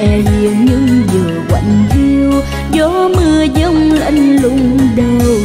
hiền nhưng vừa quạnh hiu, gió mưa giông lạnh lùng đầu